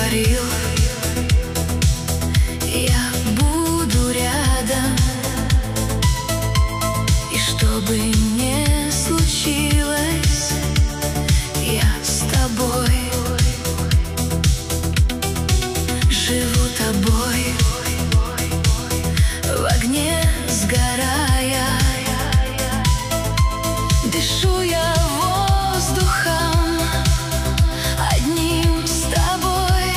говорил, я буду рядом, и что бы ни случилось, я с тобой. Живу тобой, в огне сгорая, дышу я воздухом одним с тобой.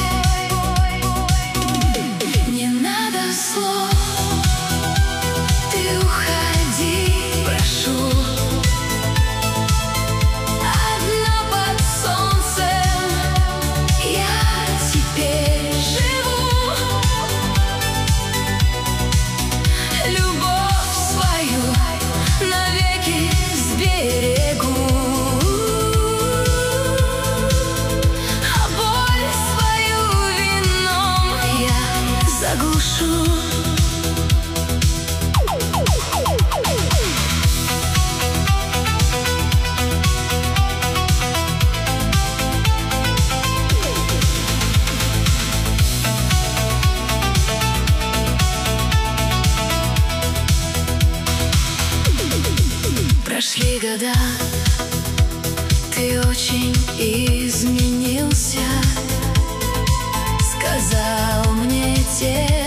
Не надо слов, ты уходи, прошу. Одна под солнцем я теперь живу. Любовь свою навеки сберегу, а боль свою вином я заглушу. Прошли года, ты очень изменился, сказал мне те